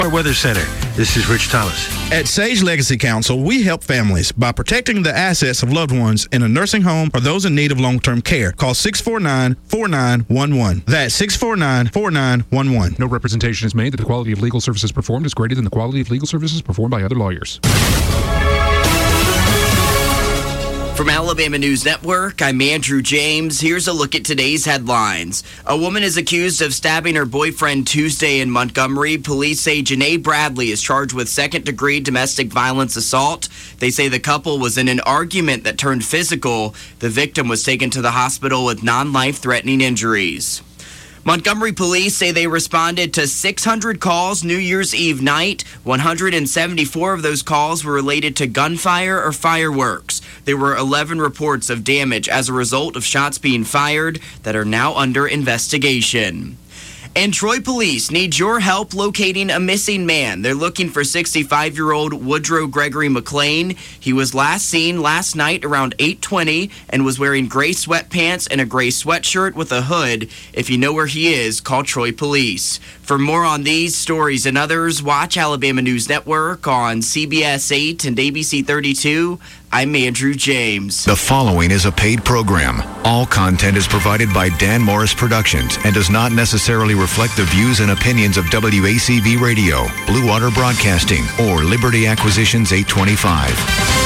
Our Weather Center. This is Rich Thomas. At Sage Legacy Council, we help families by protecting the assets of loved ones in a nursing home or those in need of long-term care. Call 649-4911. That's 649-4911. No representation is made that the quality of legal services performed is greater than the quality of legal services performed by other lawyers. From Alabama News Network, I'm Andrew James. Here's a look at today's headlines. A woman is accused of stabbing her boyfriend Tuesday in Montgomery. Police say Janae Bradley is charged with second-degree domestic violence assault. They say the couple was in an argument that turned physical. The victim was taken to the hospital with non-life-threatening injuries. Montgomery police say they responded to 600 calls New Year's Eve night. 174 of those calls were related to gunfire or fireworks. There were 11 reports of damage as a result of shots being fired that are now under investigation. And Troy police need your help locating a missing man. They're looking for 65-year-old Woodrow Gregory McLean. He was last seen last night around 8:20 and was wearing gray sweatpants and a gray sweatshirt with a hood. If you know where he is, call Troy police. For more on these stories and others, watch Alabama News Network on CBS 8 and ABC 32. I'm Andrew James. The following is a paid program. All content is provided by Dan Morris Productions and does not necessarily reflect the views and opinions of WACV Radio, Blue Water Broadcasting, or Liberty Acquisitions 825.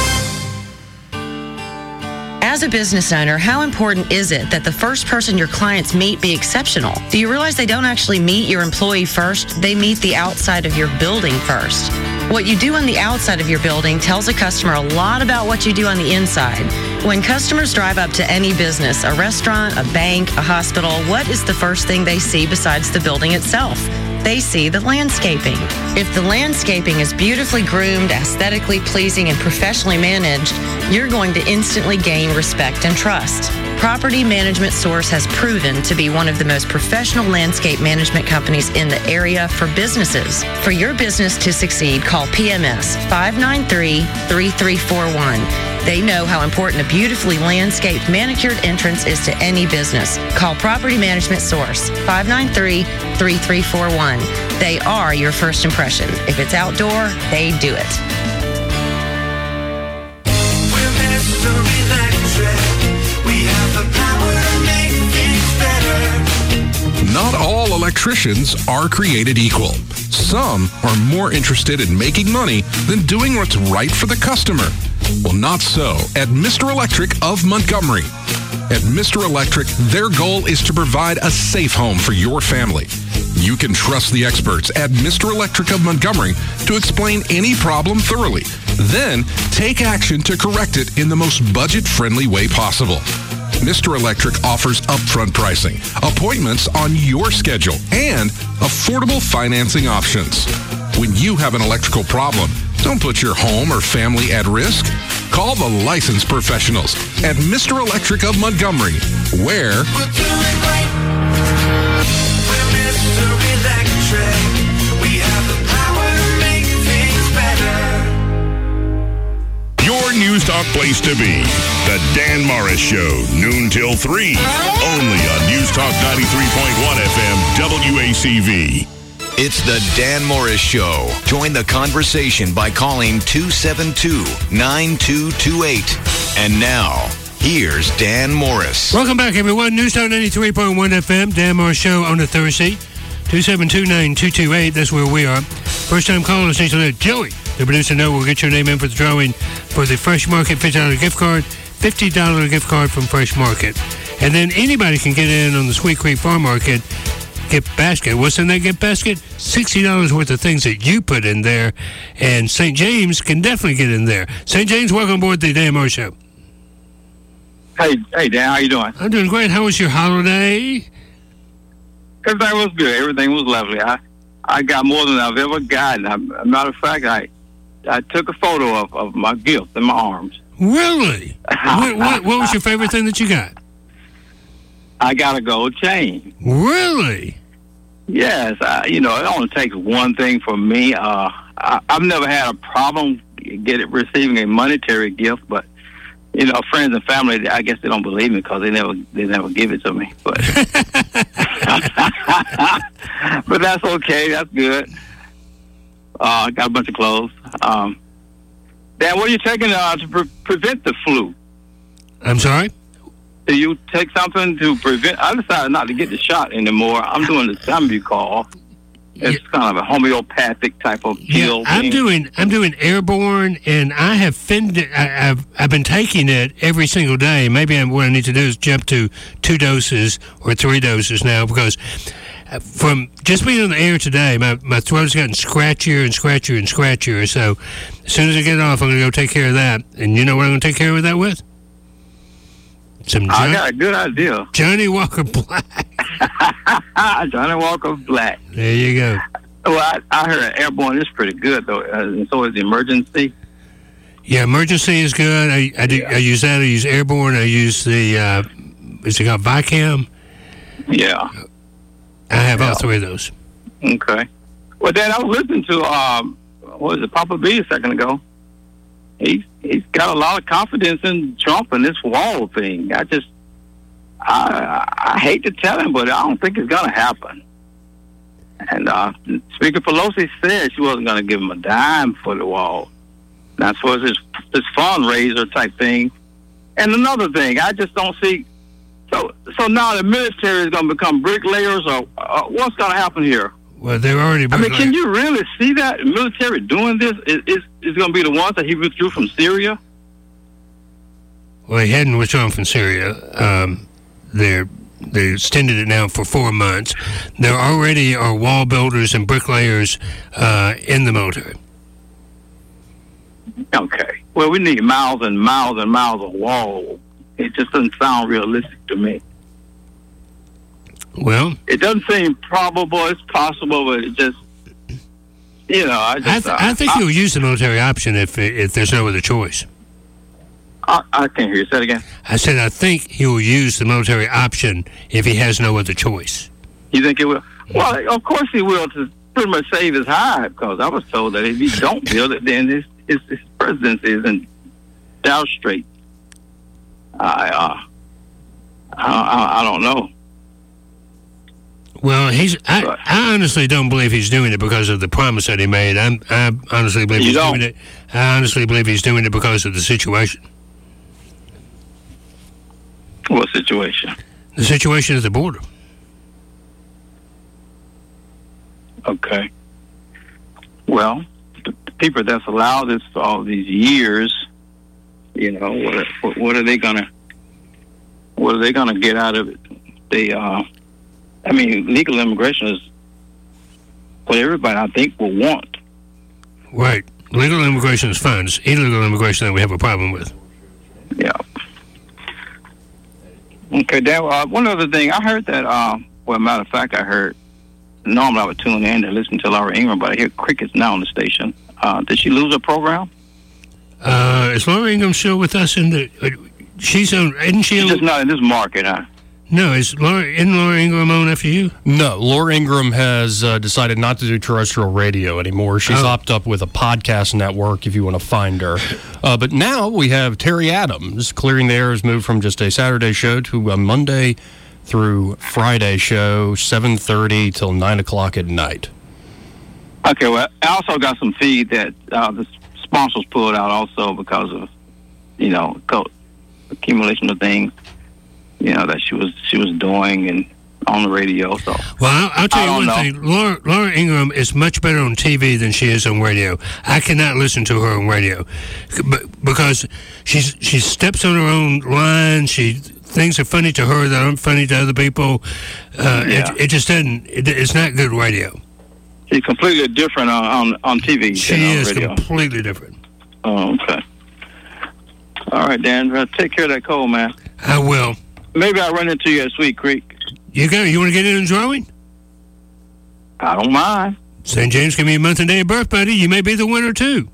As a business owner, how important is it that the first person your clients meet be exceptional? Do you realize they don't actually meet your employee first? They meet the outside of your building first. What you do on the outside of your building tells a customer a lot about what you do on the inside. When customers drive up to any business, a restaurant, a bank, a hospital, what is the first thing they see besides the building itself? They see the landscaping. If the landscaping is beautifully groomed, aesthetically pleasing, and professionally managed, you're going to instantly gain respect and trust. Property Management Source has proven to be one of the most professional landscape management companies in the area for businesses. For your business to succeed, call PMS 593-3341. They know how important a beautifully landscaped, manicured entrance is to any business. Call Property Management Source 593-3341. They are your first impression. If it's outdoor, they do it. Not all electricians are created equal. Some are more interested in making money than doing what's right for the customer. Well, not so at Mr. Electric of Montgomery. At Mr. Electric, their goal is to provide a safe home for your family. You can trust the experts at Mr. Electric of Montgomery to explain any problem thoroughly. Then take action to correct it in the most budget-friendly way possible. Mr. Electric offers upfront pricing, appointments on your schedule, and affordable financing options. When you have an electrical problem, don't put your home or family at risk. Call the licensed professionals at Mr. Electric of Montgomery, where we're doing great. We're Mr. Electric. We have the power to make things better. Your News Talk place to be. The Dan Morris Show, noon till 3. Only on News Talk 93.1 FM, WACV. It's the Dan Morris Show. Join the conversation by calling 272-9228. And now, here's Dan Morris. Welcome back, everyone. News Talk 93.1 FM, Dan Morris Show on a Thursday. 272-9228, that's where we are. First time caller, essentially Joey, the producer. We'll get your name in for the drawing for the Fresh Market $50 gift card, $50 gift card from Fresh Market. And then anybody can get in on the Sweet Creek Farm Market gift basket. What's in that gift basket? $60 worth of things that you put in there. And St. James can definitely get in there. St. James, welcome aboard the Dan Morris Show. Hey, Dan, how you doing? I'm doing great. How was your holiday? Everything was good. Everything was lovely. I got more than I've ever gotten. Matter of fact, I took a photo of my gift in my arms. Really? what was your favorite thing that you got? I got a gold chain. Really? Yes. It only takes one thing for me. I've never had a problem receiving a monetary gift, but friends and family, I guess they don't believe me because they never give it to me. But but that's okay. That's good. Got a bunch of clothes. Dan, what are you taking to prevent the flu? I'm sorry? Do you take something to prevent? I decided not to get the shot anymore. I'm doing the Sambucol. It's kind of a homeopathic type of pill. Yeah, I'm doing Airborne, and I have I've been taking it every single day. Maybe what I need to do is jump to 2 doses or 3 doses now, because from just being on the air today, my throat's gotten scratchier and scratchier and scratchier. So as soon as I get off, I'm going to go take care of that. And you know what I'm going to take care of that with? I got a good idea. Johnny Walker Black. Johnny Walker Black. There you go. Well, I heard Airborne is pretty good, though, and so is Emergency. Yeah, Emergency is good. I use that. I use Airborne. I use the, is it called Vicam? Yeah. I have all 3 of those. Okay. Well, Dan, I was listening to, what was it, Papa B a second ago. He's got a lot of confidence in Trump and this wall thing. I hate to tell him, but I don't think it's going to happen. And Speaker Pelosi said she wasn't going to give him a dime for the wall. That's what his fundraiser type thing. And another thing, I just don't see. So now the military is going to become bricklayers, or what's going to happen here? Well, they're already. I mean, can you really see that the military doing this? Is going to be the ones that he withdrew from Syria? Well, he hadn't withdrawn from Syria. They extended it now for 4 months. There already are wall builders and bricklayers in the military. Okay. Well, we need miles and miles and miles of wall. It just doesn't sound realistic to me. Well, it doesn't seem probable. It's possible, but it just, I think he'll use the military option if there's no other choice. I can't hear you. Say it again. I said I think he will use the military option if he has no other choice. You think he will? Well, of course he will, to pretty much save his hide, because I was told that if he don't build it, then his presidency is in dire straits. I don't know. Well, I honestly don't believe he's doing it because of the promise that he made. I honestly believe doing it. I honestly believe he's doing it because of the situation. What situation? The situation at the border. Okay. Well, the people that's allowed this for all these years, what are they gonna get out of it? Legal immigration is what everybody, I think, will want. Right. Legal immigration is fine. It's illegal immigration that we have a problem with. Yeah. Okay, Dan, one other thing. I heard that, matter of fact, normally I would tune in to listen to Laura Ingraham, but I hear crickets now on the station. Did she lose her program? Is Laura Ingraham still with us? Isn't she? She's just not in this market, huh? No, isn't Laura Ingraham on after you? No, Laura Ingraham has decided not to do terrestrial radio anymore. She's opted up with a podcast network if you want to find her. But now we have Terry Adams. Clearing the Air has moved from just a Saturday show to a Monday through Friday show, 7:30 till 9 o'clock at night. Okay, well, I also got some feed that the sponsors pulled out also because of, accumulation of things. That she was doing and on the radio. So, well, I'll tell you one thing. Laura Ingraham is much better on TV than she is on radio. I cannot listen to her on radio because she steps on her own line. Things are funny to her that aren't funny to other people. It just doesn't. It's not good radio. She's completely different on TV. She is completely different. Oh, okay. All right, Dan. Take care of that cold, man. I will. Maybe I'll run into you at Sweet Creek. You want to get in a drawing? I don't mind. St. James, give me a month and day of birth, buddy. You may be the winner, too.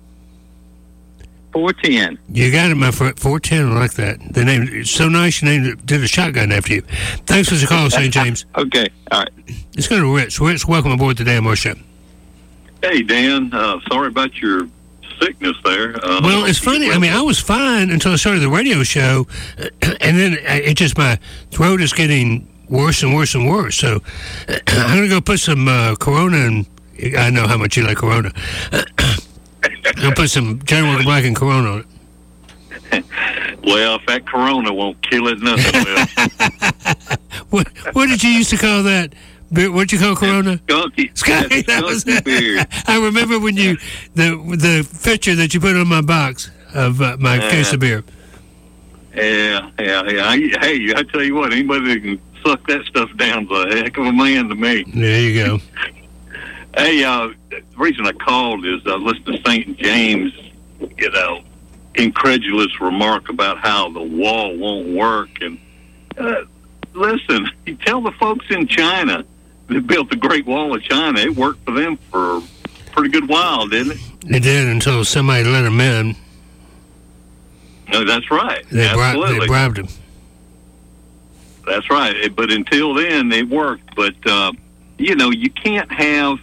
410. You got it, my friend. 410, I like that. The name is so nice, you did a shotgun after you. Thanks for the call, St. James. Okay, all right. Let's go to Rich. Rich, welcome aboard the Dan Moore Show. Hey, Dan. Sorry about your sickness there. Well, it's funny. I was fine until I started the radio show, and then my throat is getting worse and worse and worse. So I'm going to go put some Corona I know how much you like Corona. I'll put some Johnny Walker Black and Corona on it. Well, if that Corona won't kill it, nothing will. What did you used to call that? What'd you call Corona? Skunky. That was it. I remember when you the picture that you put on my box of my case of beer. Yeah. Hey, I tell you what, anybody that can suck that stuff down is a heck of a man to me. There you go. Hey, the reason I called is I listened to St. James, incredulous remark about how the wall won't work. And listen, you tell the folks in China that built the Great Wall of China, it worked for them for a pretty good while, didn't it? It did until somebody let them in. No, that's right. They Absolutely. bribed them. That's right. But until then, it worked. But, you can't have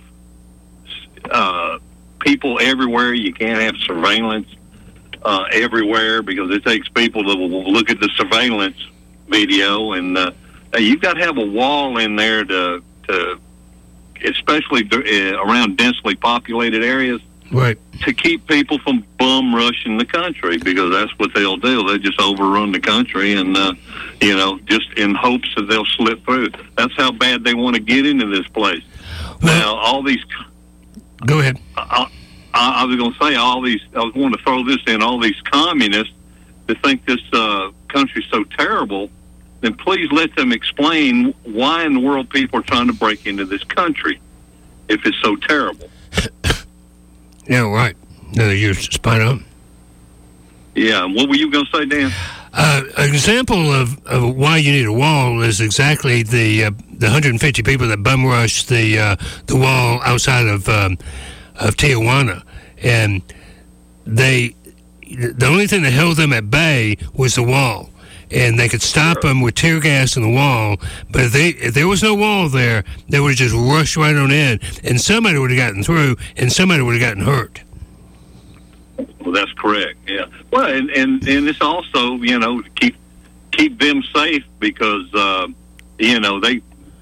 people everywhere. You can't have surveillance everywhere because it takes people to look at the surveillance video. And you've got to have a wall in there to especially around densely populated areas, right, to keep people from bum rushing the country, because that's what they'll do. They just overrun the country and, just in hopes that they'll slip through. That's how bad they want to get into this place. Now, all these... Go ahead. I was going to say, I was going to throw this in, all these communists that think this country's so terrible, then please let them explain why in the world people are trying to break into this country if it's so terrible. Yeah, right. No, you're spot on. Yeah, what were you going to say, Dan? An example of why you need a wall is exactly the 150 people that bum rushed the wall outside of Tijuana, and the only thing that held them at bay was the wall, and they could stop them with tear gas in the wall. But if there was no wall there, they would have just rushed right on in, and somebody would have gotten through, and somebody would have gotten hurt. Well, that's correct. Yeah. Well, and it's also, to keep them safe, because they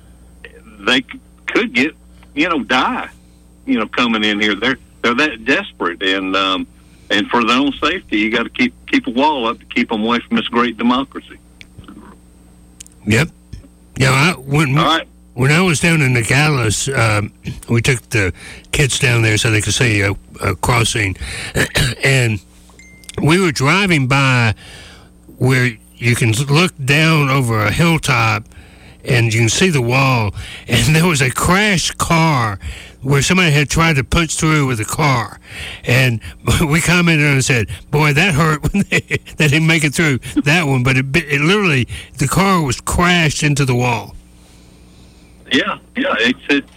could get die coming in here. They're that desperate, and for their own safety, you got to keep a wall up to keep them away from this great democracy. Yep. Yeah. When I was down in Nogales, we took the kids down there so they could see a crossing, and we were driving by where you can look down over a hilltop and you can see the wall, and there was a crashed car where somebody had tried to punch through with a car, and we commented on it and said, boy, that hurt when they didn't make it through that one, but it literally, the car was crashed into the wall. Yeah, it's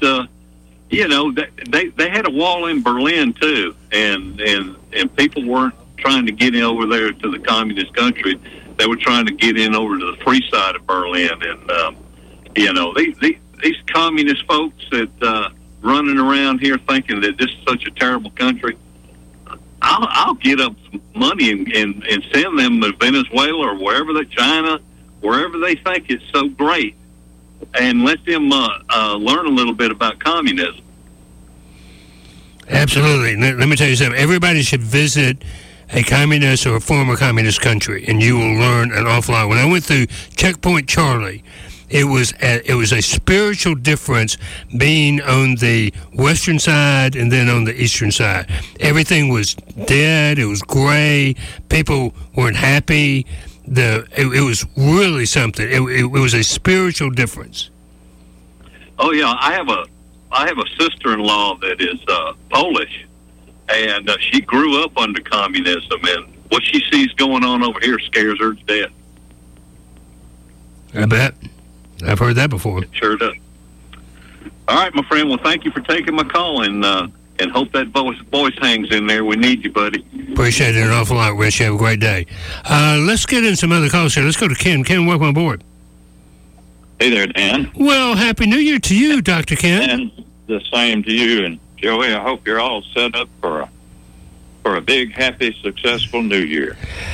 they had a wall in Berlin too, and people weren't trying to get in over there to the communist country. They were trying to get in over to the free side of Berlin, and these communist folks that running around here thinking that this is such a terrible country. I'll get up some money and send them to Venezuela or China, wherever they think it's so great, and let them learn a little bit about communism. Absolutely. Let me tell you something. Everybody should visit a communist or a former communist country, and you will learn an awful lot. When I went through Checkpoint Charlie, it was a spiritual difference being on the western side and then on the eastern side. Everything was dead. It was gray. People weren't happy. It was really something. It was a spiritual difference. Oh yeah, I have a sister-in-law that is Polish, and she grew up under communism, and what she sees going on over here scares her to death. I bet. I've heard that before. It sure does. All right, my friend. Well, thank you for taking my call, and hope that voice hangs in there. We need you, buddy. Appreciate it an awful lot, Rich. Have a great day. Let's get in some other calls here. Let's go to Ken. Ken, welcome aboard. Hey there, Dan. Well, Happy New Year to you, Dr. Ken. And the same to you. And, Joey, I hope you're all set up for a big, happy, successful New Year.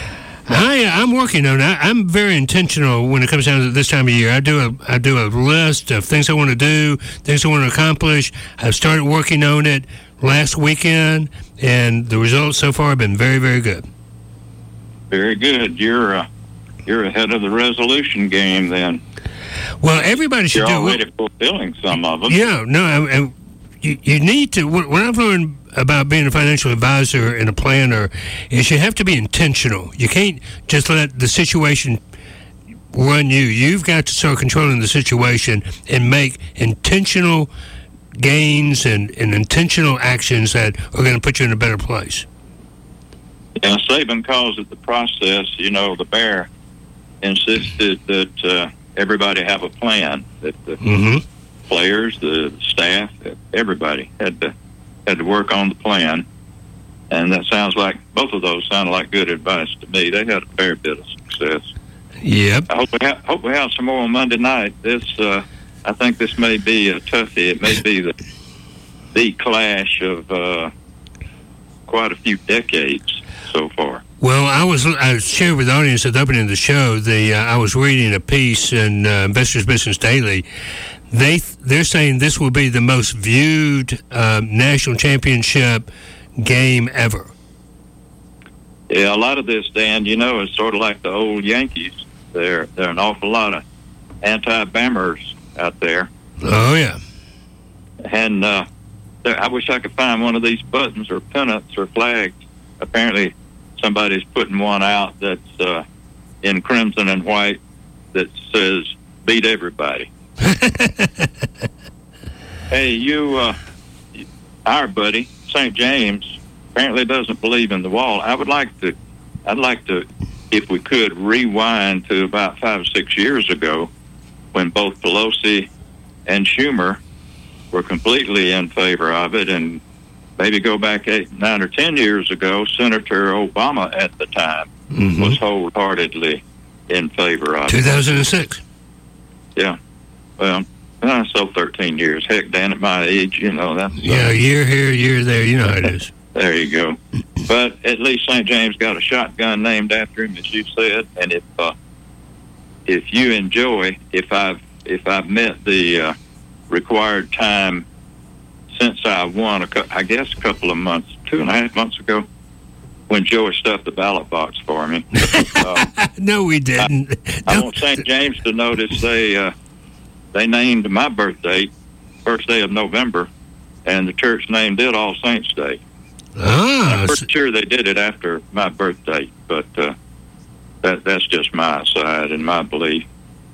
I'm working on it. I'm very intentional when it comes down to this time of year. I do a list of things I want to do, things I want to accomplish. I've started working on it last weekend, and the results so far have been very, very good. Very good. You're ahead of the resolution game then. Well, everybody should You're do it. already fulfilling some of them. Yeah, no, you need to. What I've learned about being a financial advisor and a planner is you have to be intentional. You can't just let the situation run you. You've got to start controlling the situation and make intentional gains and intentional actions that are going to put you in a better place. Yeah, Saban calls it the process. You know, the bear insisted that everybody have a plan, that the players, the staff, everybody had to work on the plan. And that sounds like, both of those sounded like good advice to me. They had a fair bit of success. Yep. I hope we have some more on Monday night. I think this may be a toughie. It may be the clash of quite a few decades so far. Well, I shared with the audience at the opening of the show. I was reading a piece in Investors Business Daily. They're saying this will be the most viewed national championship game ever. Yeah, a lot of this, Dan, you know, is sort of like the old Yankees. There are an awful lot of anti-Bammers out there. Oh, yeah. And I wish I could find one of these buttons or pennants or flags. Apparently, somebody's putting one out that's in crimson and white that says, beat everybody. Hey, our buddy, St. James, apparently doesn't believe in the wall. I'd like to, if we could, rewind to about 5 or 6 years ago when both Pelosi and Schumer were completely in favor of it, and maybe go back 8, 9, or 10 years ago, Senator Obama at the time was wholeheartedly in favor of it. 2006. Yeah. Well, so 13 years. Heck, Dan, at my age, you know, that's... Yeah, year here, year there. You know how it is. There you go. But at least St. James got a shotgun named after him, as you said. And if you enjoy, if I've met the required time since I won, I guess a couple of months, 2.5 months ago, when Joey stuffed the ballot box for me. No, we didn't. I want St. James to notice they named my birthday, first day of November, and the church named it All Saints Day. I'm pretty sure they did it after my birthday, but that's just my side and my belief.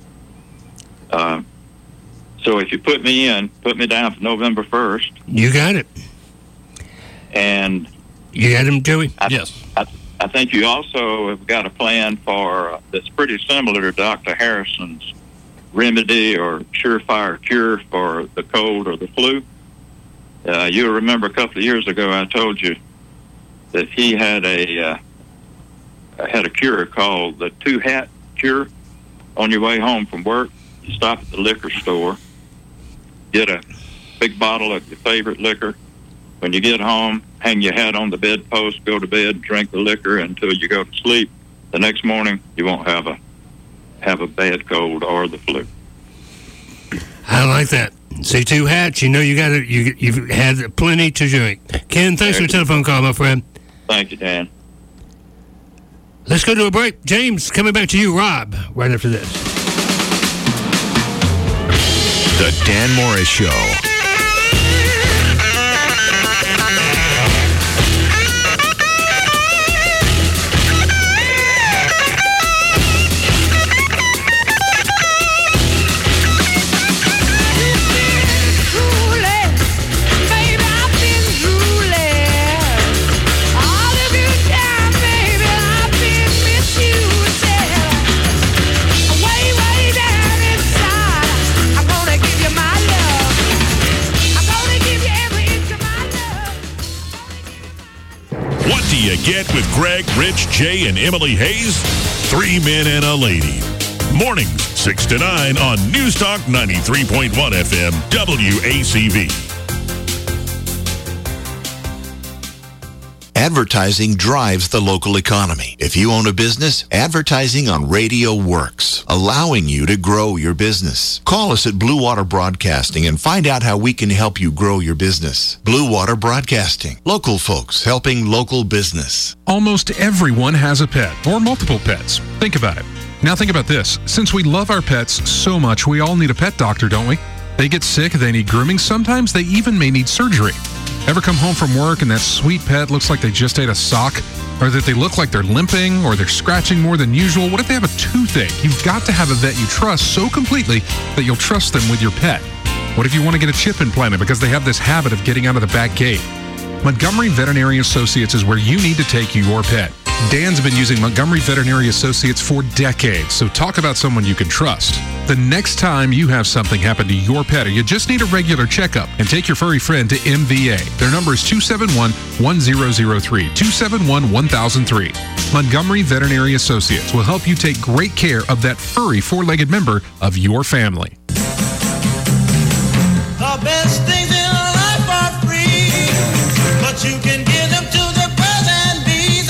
So if you put me down for November 1st. You got it. And you got him, Joey? Yes. I think you also have got a plan for that's pretty similar to Dr. Harrison's remedy or surefire cure for the cold or the flu. You'll remember a couple of years ago I told you that he had a cure called the 2-hat cure. On your way home from work, you stop at the liquor store, get a big bottle of your favorite liquor. When you get home, hang your hat on the bedpost, go to bed, drink the liquor until you go to sleep. The next morning, you won't have a bad cold or the flu. I like that. See, 2 hats. You know, you've had plenty to drink. Ken, thanks for the telephone call, my friend. Thank you, Dan. Let's go to a break. James, coming back to you, Rob, right after this. The Dan Morris Show. You get with Greg, Rich, Jay, and Emily Hayes? 3 men and a lady. Mornings, 6 to 9 on News Talk 93.1 FM, WACV. Advertising drives the local economy. If you own a business, advertising on radio works, allowing you to grow your business. Call us at Blue Water Broadcasting and find out how we can help you grow your business. Blue Water Broadcasting. Local folks helping local business. Almost everyone has a pet or multiple pets. Think about it. Now think about this. Since we love our pets so much, we all need a pet doctor, don't we? They get sick, they need grooming. Sometimes they even may need surgery. Ever come home from work and that sweet pet looks like they just ate a sock? Or that they look like they're limping or they're scratching more than usual? What if they have a toothache? You've got to have a vet you trust so completely that you'll trust them with your pet. What if you want to get a chip implanted because they have this habit of getting out of the back gate? Montgomery Veterinary Associates is where you need to take your pet. Dan's been using Montgomery Veterinary Associates for decades, so talk about someone you can trust. The next time you have something happen to your pet or you just need a regular checkup, and take your furry friend to MVA. Their number is 271-1003, 271-1003. Montgomery Veterinary Associates will help you take great care of that furry four-legged member of your family. The best things in life are free, but you can give them to the birds and bees.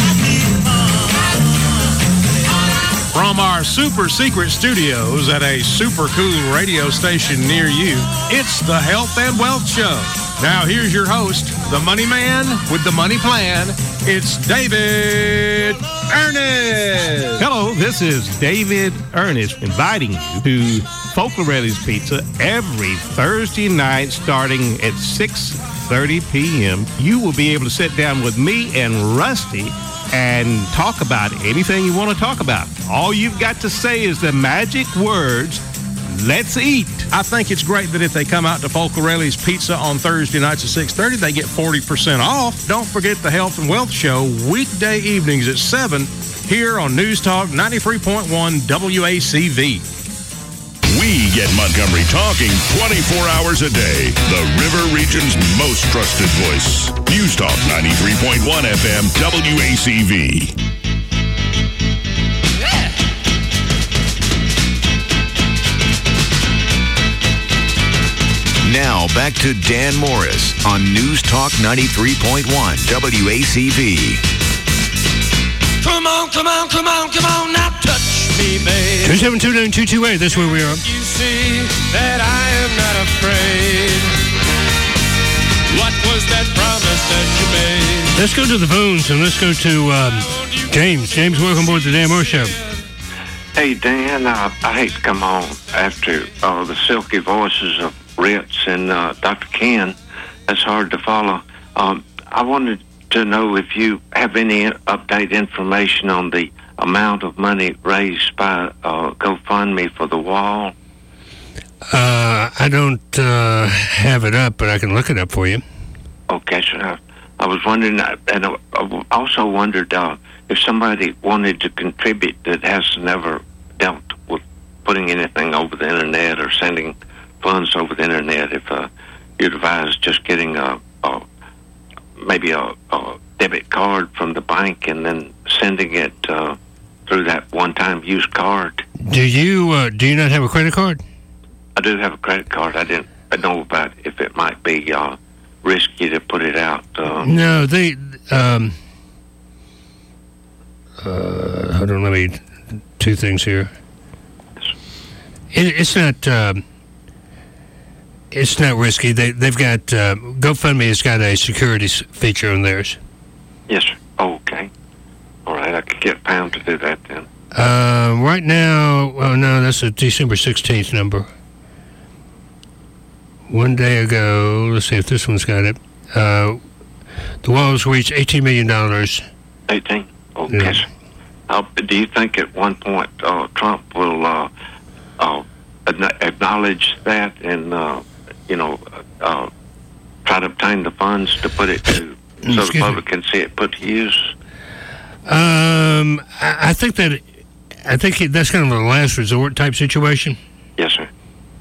From our super secret studios at a super cool radio station near you, it's the Health and Wealth Show. Now here's your host, the money man with the money plan. It's David Ernest. Hello, this is David Ernest inviting you to Folklorelli's Pizza every Thursday night starting at 6:30 p.m. You will be able to sit down with me and Rusty and talk about anything you want to talk about. All you've got to say is the magic words, let's eat. I think it's great that if they come out to Folklorelli's Pizza on Thursday nights at 6:30, they get 40% off. Don't forget the Health and Wealth Show weekday evenings at 7 here on News Talk 93.1 WACV. We get Montgomery talking 24 hours a day. The River Region's most trusted voice. News Talk 93.1 FM WACV. Now back to Dan Morris on News Talk 93.1 WACV. Come on, come on, come on, come on, now touch me, babe. 2729228, that's where we are. You see that I am not afraid. What was that promise that you made? Let's go to the phones and let's go to James. James, welcome aboard the Dan Morris Show. Hey, Dan, I hate to come on after the silky voices of Ritz and Dr. Ken. That's hard to follow. I wanted to know if you have any update information on the amount of money raised by GoFundMe for the wall. I don't have it up, but I can look it up for you. Okay, so I was wondering, and I also wondered if somebody wanted to contribute that has never dealt with putting anything over the internet or sending funds over the internet, if you'd advise just getting maybe a debit card from the bank and then sending it through that one-time use card. Do you not have a credit card? I do have a credit card. I didn't know about if it might be risky to put it out. No, they. Hold on, let me. Two things here. It's not. It's not risky. They've got GoFundMe has got a security feature on theirs. Yes, sir. Okay. All right, I could get Pound to do that then. Right now, oh no, that's a December 16th number. One day ago, let's see if this one's got it. The walls reached $18 million. 18? Okay. Yeah. Do you think at one point Trump will acknowledge that and, try to obtain the funds to put it to so the public can see it put to use? I think that's kind of a last resort type situation. Yes, sir.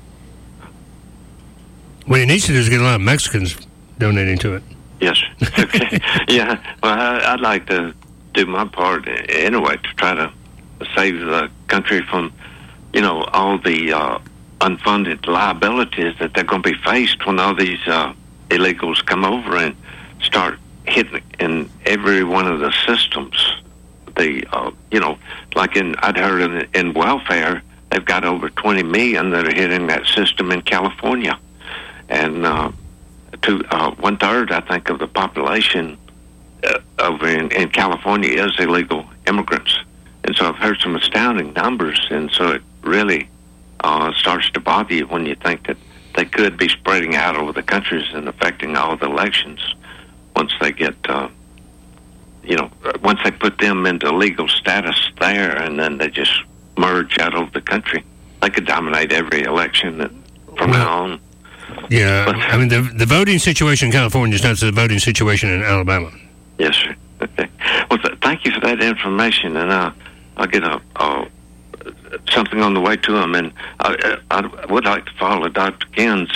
What he needs to do is get a lot of Mexicans donating to it. Yes, sir. Okay. Yeah, well, I'd like to do my part anyway to try to save the country from, all the unfunded liabilities that they're going to be faced when all these illegals come over and start hidden in every one of the systems. Like I'd heard in welfare, they've got over 20 million that are hitting that system in California. And 1/3, I think, of the population over in California is illegal immigrants. And so I've heard some astounding numbers, and so it really starts to bother you when you think that they could be spreading out over the countries and affecting all the elections once they get, once they put them into legal status there, and then they just merge out over the country. They could dominate every election from now on. Yeah, I mean, the voting situation in California is not the voting situation in Alabama. Yes, sir. Okay. Well, thank you for that information, and I'll get something on the way to him, and I would like to follow Dr. Ken's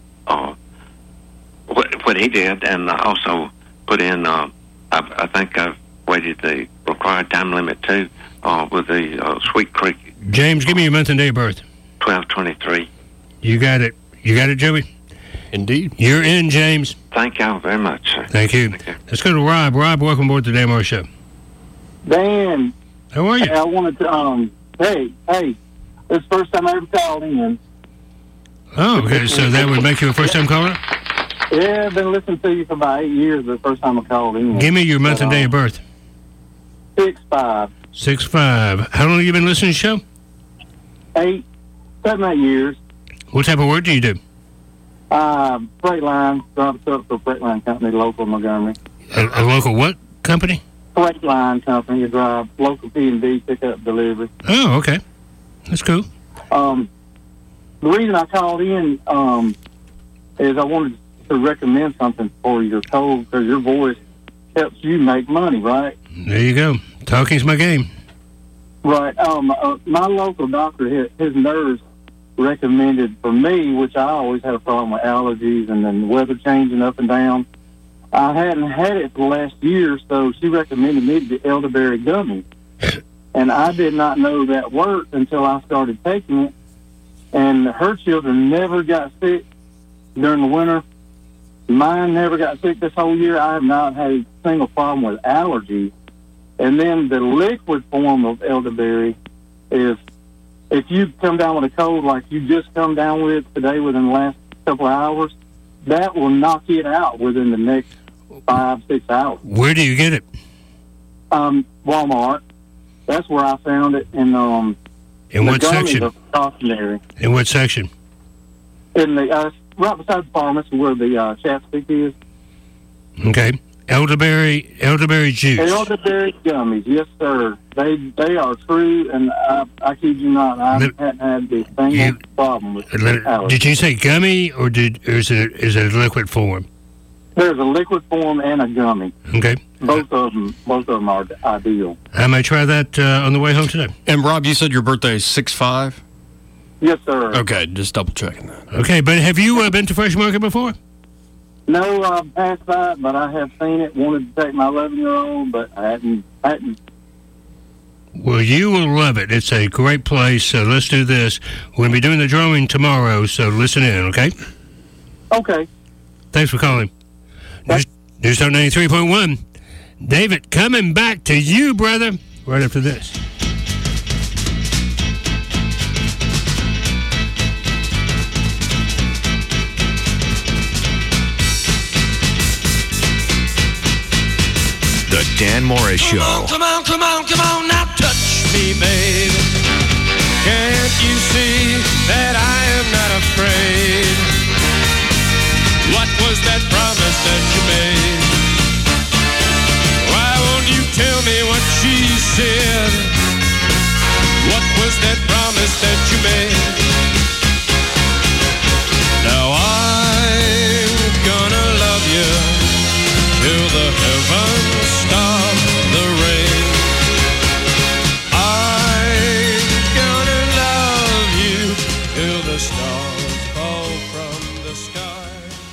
what he did, and also put in. I think I've waited the required time limit too with the Sweet Creek. James, give me your month and day of birth. 12/23. You got it. You got it, Joey? Indeed. You're in, James. Thank y'all very much, sir. Thank you. Let's go to Rob. Rob, welcome aboard the Dan Morris Show. Dan. How are you? I wanted to, hey, this is the first time I ever called in. Oh, okay. So that would make you a first-time caller? Yeah, I've been listening to you for about 8 years, the first time I called in. Give me your month and day of birth. 6'5". 6'5". How long have you been listening to the show? 7, 8 years. What type of work do you do? Freight line, drive a truck for a freight line company, local Montgomery. A local what company? Freight line company. You drive local P&D, pick up, delivery. Oh, okay. That's cool. The reason I called in is I wanted to recommend something for your cold, because your voice helps you make money, right? There you go. Talking's my game. Right. My local doctor, his nurse recommended for me, which I always had a problem with allergies and then the weather changing up and down. I hadn't had it for the last year, so she recommended me the elderberry gummies. And I did not know that worked until I started taking it. And her children never got sick during the winter. Mine never got sick this whole year. I have not had a single problem with allergies. And then the liquid form of elderberry is, if you come down with a cold like you just come down with today within the last couple of hours, that will knock it out within the next 5-6 hours. Where do you get it? Walmart. That's where I found it. In what section? Cautionary. In what section? In the right beside the pharmacy where the chapstick is. Okay. Elderberry juice. Elderberry gummies, yes, sir. They are true, and I kid you not, I haven't had the single problem with allergies. Did you say gummy, or is it a liquid form? There's a liquid form and a gummy. Okay. Both of them are ideal. I may try that on the way home today. And Rob, you said your birthday is 6'5"? Yes, sir. Okay, just double checking that. Okay, but have you been to Fresh Market before? No, I've passed by it, but I have seen it. Wanted to take my 11-year-old, but I hadn't. Well, you will love it. It's a great place, so let's do this. We're going to be doing the drawing tomorrow, so listen in, okay? Okay. Thanks for calling. News Talk 93.1. David, coming back to you, brother, right after this. The Dan Morris Show. Come on, now touch me, baby. Can't you see that I am not afraid? What was that promise that you made? Why won't you tell me what she said? What was that promise that you made? Now I'm gonna love you till the heavens stop the rain. I'm gonna love you till the stars fall from the sky.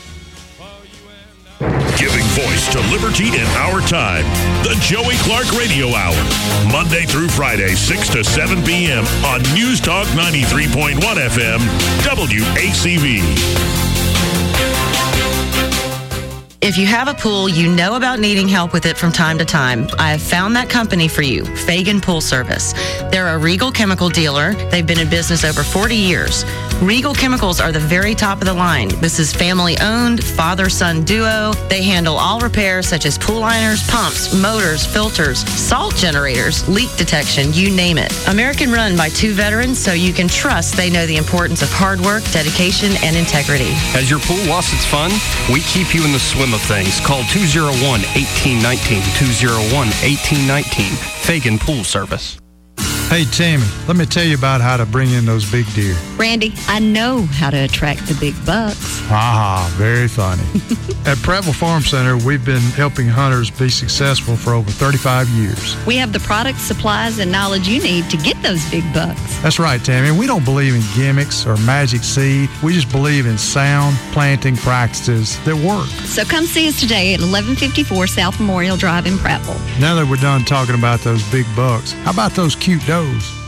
Giving voice to liberty in our time. The Joey Clark Radio Hour. Monday through Friday, 6 to 7 p.m. on News Talk 93.1 FM, WACV. If you have a pool, you know about needing help with it from time to time. I have found that company for you, Fagan Pool Service. They're a Regal chemical dealer. They've been in business over 40 years. Regal Chemicals are the very top of the line. This is family-owned, father-son duo. They handle all repairs such as pool liners, pumps, motors, filters, salt generators, leak detection, you name it. American run by 2 veterans, so you can trust they know the importance of hard work, dedication, and integrity. Has your pool lost its fun? We keep you in the swim of things. Call 201-1819, 201-1819, Fagan Pool Service. Hey, Tammy, let me tell you about how to bring in those big deer. Randy, I know how to attract the big bucks. Ah, very funny. At Prattville Farm Center, we've been helping hunters be successful for over 35 years. We have the products, supplies, and knowledge you need to get those big bucks. That's right, Tammy. We don't believe in gimmicks or magic seed. We just believe in sound planting practices that work. So come see us today at 1154 South Memorial Drive in Prattville. Now that we're done talking about those big bucks, how about those cute does?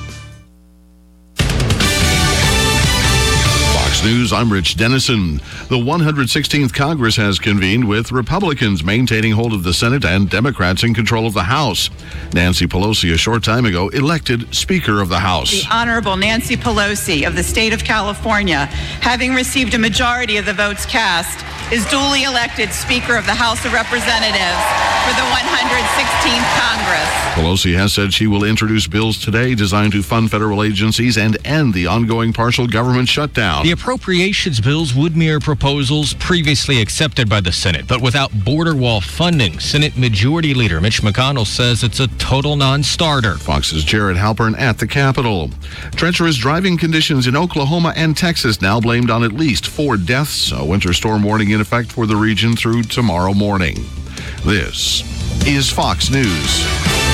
Fox News, I'm Rich Dennison. The 116th Congress has convened with Republicans maintaining hold of the Senate and Democrats in control of the House. Nancy Pelosi, a short time ago, elected Speaker of the House. The Honorable Nancy Pelosi of the state of California, having received a majority of the votes cast, is duly elected Speaker of the House of Representatives for the 116th Congress. Pelosi has said she will introduce bills today designed to fund federal agencies and end the ongoing partial government shutdown. The appropriations bills would mirror proposals previously accepted by the Senate, but without border wall funding. Senate Majority Leader Mitch McConnell says it's a total non-starter. Fox's Jared Halpern at the Capitol. Treacherous driving conditions in Oklahoma and Texas now blamed on at least 4 deaths. A winter storm warning in effect for the region through tomorrow morning. This is Fox News.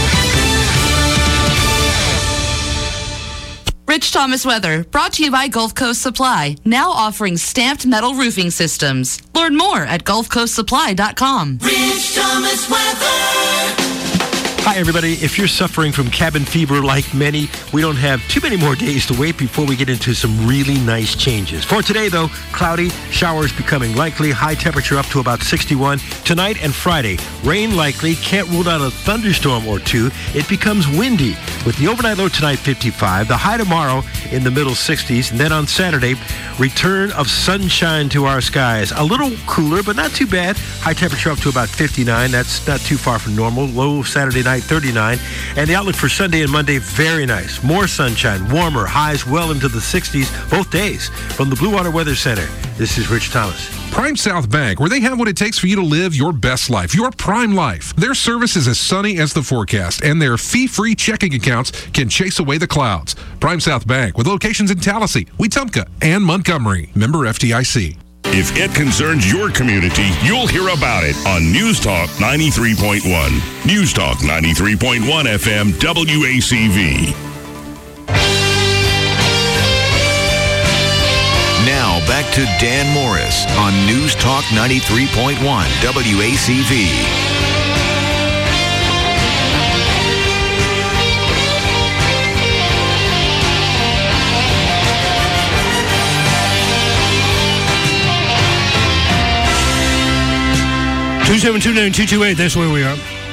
Rich Thomas Weather, brought to you by Gulf Coast Supply, now offering stamped metal roofing systems. Learn more at GulfCoastSupply.com. Rich Thomas Weather. Hi, everybody. If you're suffering from cabin fever like many, we don't have too many more days to wait before we get into some really nice changes. For today, though, cloudy, showers becoming likely, high temperature up to about 61. Tonight and Friday, rain likely, can't rule out a thunderstorm or two. It becomes windy with the overnight low tonight 55, the high tomorrow in the middle 60s, and then on Saturday, return of sunshine to our skies. A little cooler, but not too bad. High temperature up to about 59. That's not too far from normal. Low Saturday night 39. And the outlook for Sunday and Monday, very nice. More sunshine, warmer, highs well into the 60s both days. From the Blue Water Weather Center, this is Rich Thomas. Prime South Bank, where they have what it takes for you to live your best life, your prime life. Their service is as sunny as the forecast, and their fee-free checking accounts can chase away the clouds. Prime South Bank, with locations in Tallahassee, Wetumpka, and Montgomery. Member FDIC. If it concerns your community, you'll hear about it on News Talk 93.1. News Talk 93.1 FM WACV. Now back to Dan Morris on News Talk 93.1 WACV. Two 2729228, that's where we are.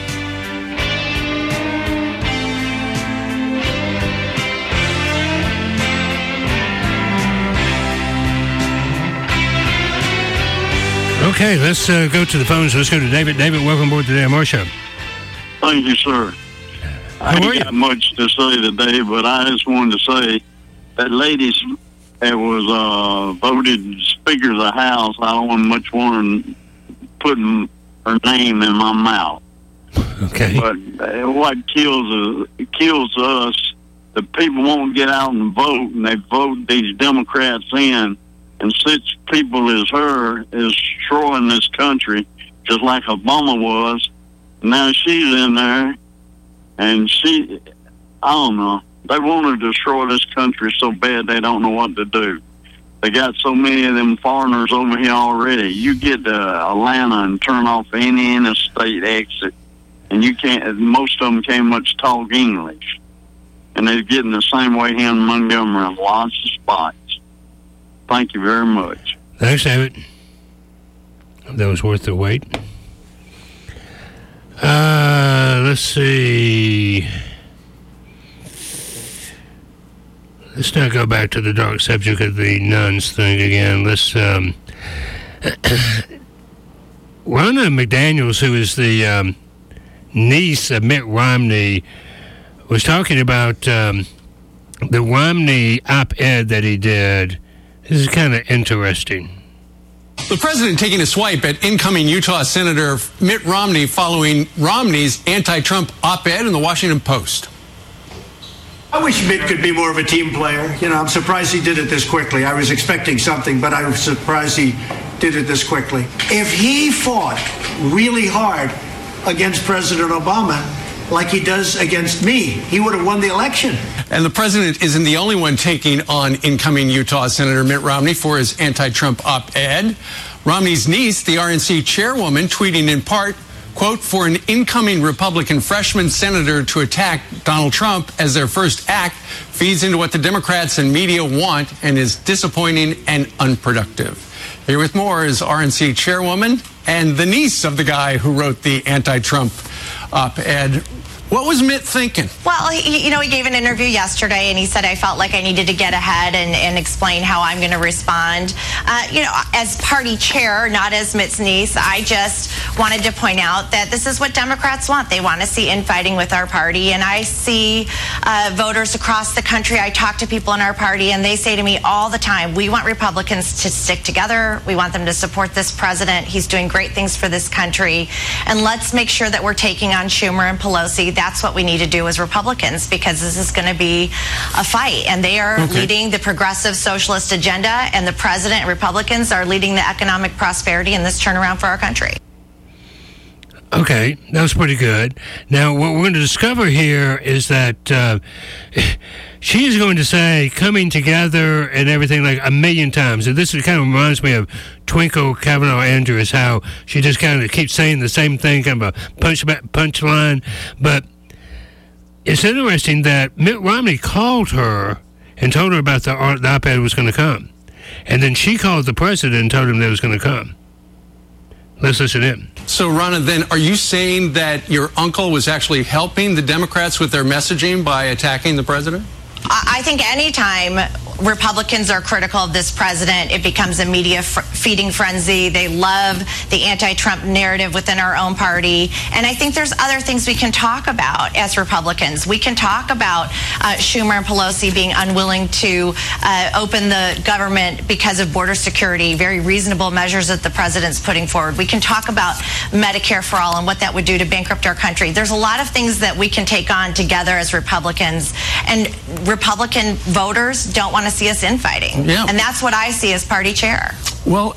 Okay, let's go to the phones. Let's go to David. David, welcome aboard the Dan Morris Show. Thank you, sir. I ain't got much to say today, but I just wanted to say that lady that was voted Speaker of the House, I don't much want putting her name in my mouth. Okay. But what kills us, the people won't get out and vote, and they vote these Democrats in, and such people as her is destroying this country, just like Obama was. Now she's in there, and I don't know. They want to destroy this country so bad they don't know what to do. They got so many of them foreigners over here already. You get to Atlanta and turn off any interstate exit, and you can't. Most of them can't much talk English, and they're getting the same way here in Montgomery in lots of spots. Thank you very much. Thanks, David. That was worth the wait. Let's see. Let's not go back to the dark subject of the nuns thing again. Let's, Ronna McDaniels, who is the niece of Mitt Romney, was talking about the Romney op-ed that he did. This is kind of interesting. The president taking a swipe at incoming Utah Senator Mitt Romney following Romney's anti-Trump op-ed in the Washington Post. I wish Mitt could be more of a team player. You know, I'm surprised he did it this quickly. I was expecting something, but I was surprised he did it this quickly. If he fought really hard against President Obama, like he does against me, he would have won the election. And the president isn't the only one taking on incoming Utah Senator Mitt Romney for his anti-Trump op-ed. Romney's niece, the RNC chairwoman, tweeting in part, quote, for an incoming Republican freshman senator to attack Donald Trump as their first act feeds into what the Democrats and media want and is disappointing and unproductive. Here with more is RNC chairwoman and the niece of the guy who wrote the anti-Trump op-ed. What was Mitt thinking? Well, he gave an interview yesterday, and he said, I felt like I needed to get ahead and explain how I'm going to respond. As party chair, not as Mitt's niece, I just wanted to point out that this is what Democrats want. They want to see infighting with our party, and I see voters across the country. I talk to people in our party, and they say to me all the time, we want Republicans to stick together. We want them to support this president. He's doing great things for this country, and let's make sure that we're taking on Schumer and Pelosi. That's what we need to do as Republicans, because this is going to be a fight, and they are leading the progressive socialist agenda, and the president and Republicans are leading the economic prosperity and this turnaround for our country. Okay, that was pretty good. Now, what we're going to discover here is that she is going to say coming together and everything like a million times. And this kind of reminds me of Twinkle Kavanaugh Andrews, how she just kind of keeps saying the same thing, kind of a punchline. But it's interesting that Mitt Romney called her and told her about the op-ed was going to come. And then she called the president and told him that it was going to come. Let's listen in. So, Ronna, then are you saying that your uncle was actually helping the Democrats with their messaging by attacking the president? I think anytime Republicans are critical of this president, it becomes a media feeding frenzy. They love the anti-Trump narrative within our own party. And I think there's other things we can talk about as Republicans. We can talk about Schumer and Pelosi being unwilling to open the government because of border security, very reasonable measures that the president's putting forward. We can talk about Medicare for all and what that would do to bankrupt our country. There's a lot of things that we can take on together as Republicans. And Republican voters don't want to see us infighting. Yeah. And that's what I see as party chair. Well,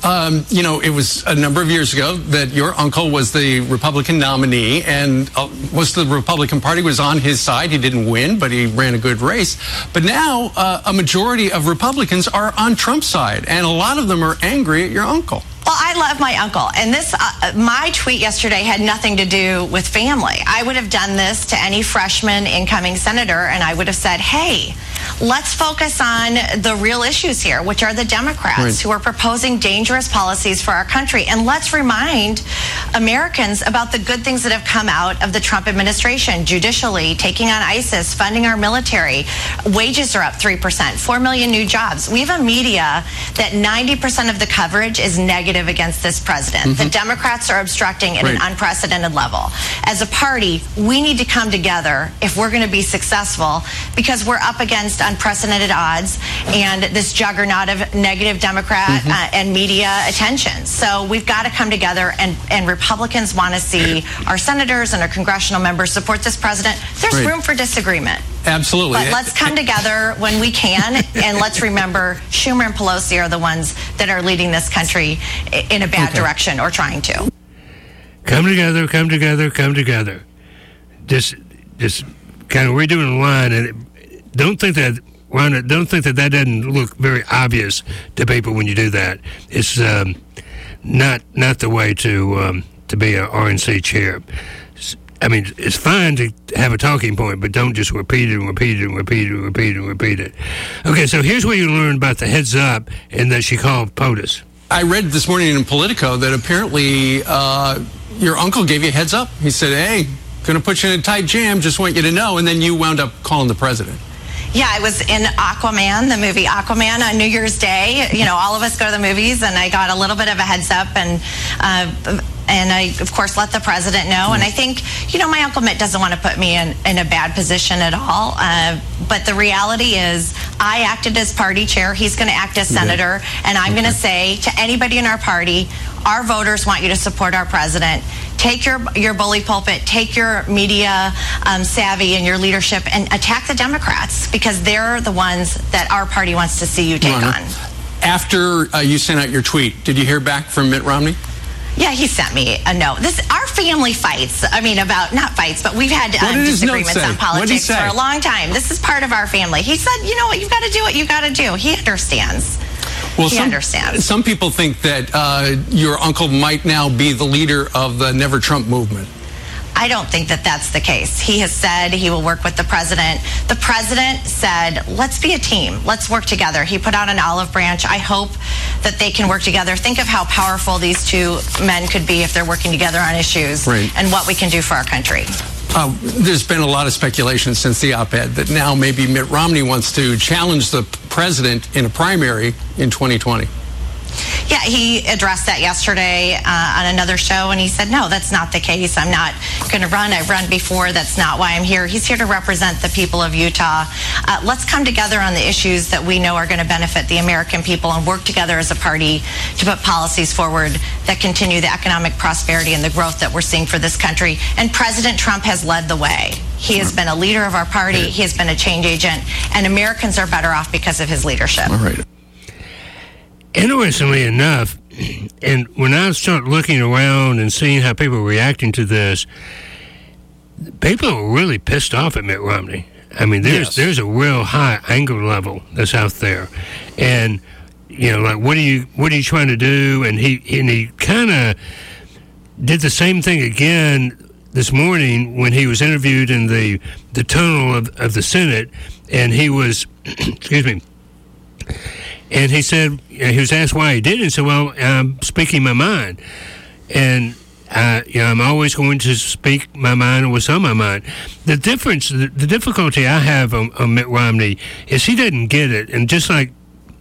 it was a number of years ago that your uncle was the Republican nominee, and most of the Republican Party was on his side. He didn't win, but he ran a good race. But now a majority of Republicans are on Trump's side, and a lot of them are angry at your uncle. Well, I love my uncle, and this my tweet yesterday had nothing to do with family. I would have done this to any freshman incoming senator, and I would have said, hey, let's focus on the real issues here, which are the Democrats who are proposing dangerous policies for our country. And let's remind Americans about the good things that have come out of the Trump administration, judicially, taking on ISIS, funding our military. Wages are up 3%, 4 million new jobs. We have a media that 90% of the coverage is negative against this president. The Democrats are obstructing at an unprecedented level. As a party, we need to come together if we're going to be successful, because we're up against unprecedented odds and this juggernaut of negative Democrat and media attention. So we've got to come together, and Republicans want to see our senators and our congressional members support this president. There's room for disagreement. Absolutely. But let's come together when we can, and let's remember Schumer and Pelosi are the ones that are leading this country in a bad direction, or trying to. Come together, come together, come together. Just kind of redoing the line, and don't think that that doesn't look very obvious to people when you do that. It's not the way to be an RNC chair. I mean, it's fine to have a talking point, but don't just repeat it and repeat it and repeat it and repeat it and repeat it. Okay, so here's where you learn about the heads up and that she called POTUS. I read this morning in Politico that apparently your uncle gave you a heads up. He said, hey, going to put you in a tight jam, just want you to know. And then you wound up calling the president. Yeah, I was in Aquaman, the movie Aquaman, on New Year's Day. You know, all of us go to the movies, and I got a little bit of a heads up, and I, of course, let the president know. And I think, you know, my Uncle Mitt doesn't want to put me in a bad position at all. But the reality is, I acted as party chair. He's going to act as senator. And I'm going to say to anybody in our party, our voters want you to support our president. Take your bully pulpit, take your media savvy and your leadership and attack the Democrats, because they're the ones that our party wants to see you take on. After you sent out your tweet, did you hear back from Mitt Romney? Yeah, he sent me a note. Our family fights. I mean, not fights, but we've had disagreements on politics for a long time. This is part of our family. He said, you know what, you've got to do what you got to do. He understands. Well, he understands. Some people think that your uncle might now be the leader of the Never Trump movement. I don't think that that's the case. He has said he will work with the president. The president said, let's be a team. Let's work together. He put out an olive branch. I hope that they can work together. Think of how powerful these two men could be if they're working together on issues and what we can do for our country. There's been a lot of speculation since the op-ed that now maybe Mitt Romney wants to challenge the president in a primary in 2020. Yeah, he addressed that yesterday on another show, and he said, no, that's not the case. I'm not going to run. I've run before. That's not why I'm here. He's here to represent the people of Utah. Let's come together on the issues that we know are going to benefit the American people and work together as a party to put policies forward that continue the economic prosperity and the growth that we're seeing for this country. And President Trump has led the way. He has been a leader of our party. He has been a change agent, and Americans are better off because of his leadership. All right. Interestingly enough, and when I start looking around and seeing how people are reacting to this, people are really pissed off at Mitt Romney. I mean, there's a real high anger level that's out there, and you know, like what are you trying to do? And he kind of did the same thing again this morning when he was interviewed in the tunnel of the Senate, and he was excuse me. And he said, he was asked why he did it. He said, well, I'm speaking my mind. And, I'm always going to speak my mind or what's on my mind. The difficulty I have on Mitt Romney is he doesn't get it. And just like